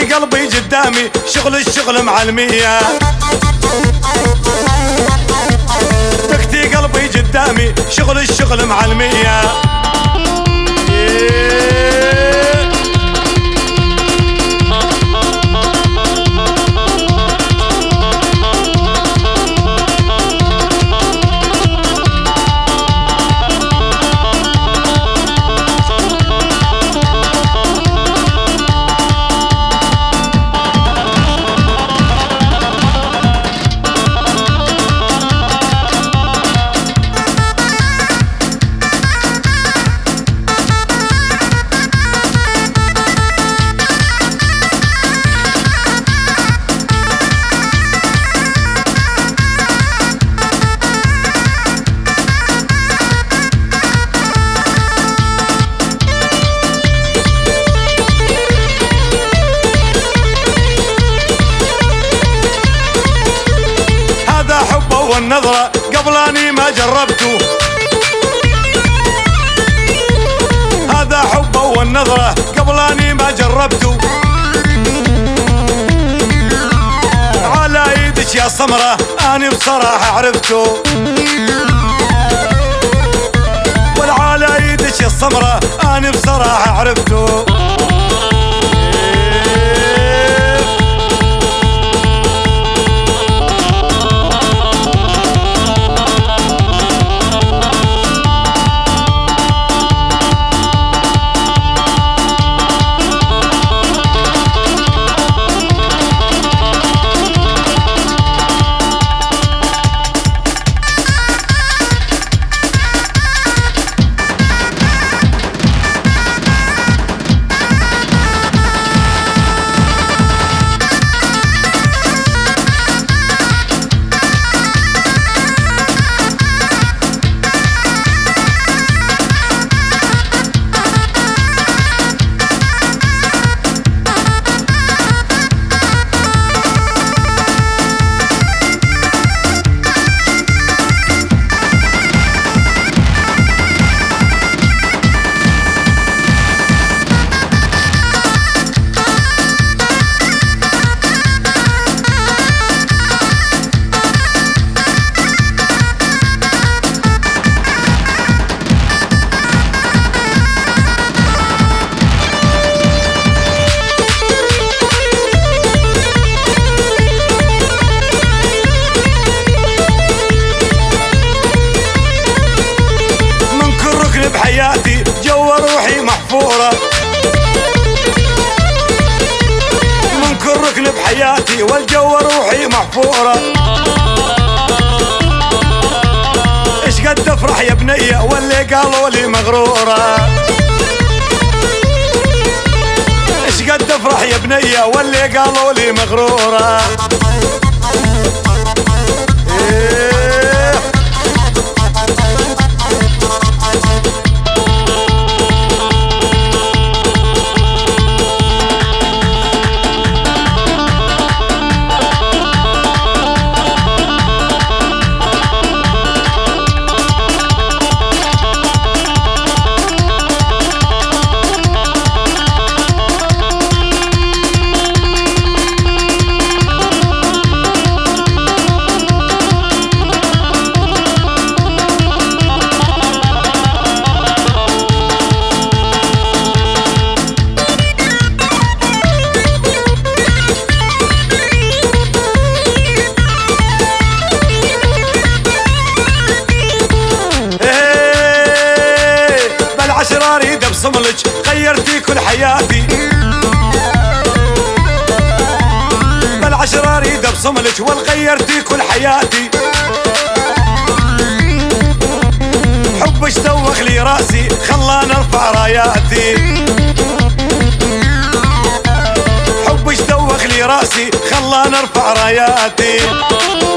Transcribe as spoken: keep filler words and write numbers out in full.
قلبي قدامي شغل الشغل معلمية، تكتي قلبي قدامي شغل الشغل معلمية. والنظرة قبل اني ما جربته، هذا حبه والنظرة قبل اني ما جربته. على ايدك يا سمرة اني بصراحة عرفته، والعلى ايدك يا سمرة اني بصراحة عرفته. بحياتي جوا روحي محفورة، من كل ركن بحياتي والجو روحي محفورة. ايش قد افرح يا بنية واللي قالوا لي مغرورة، ايش قد افرح يا بنية واللي قالوا لي مغرورة. إيه اريد ابصملك غيرتي كل حياتي، بالعشرة اريد ابصملك والغيرتي كل حياتي. حبك دوخ لي راسي خلاني ارفع راياتي، حبك دوخ لي راسي خلاني ارفع راياتي.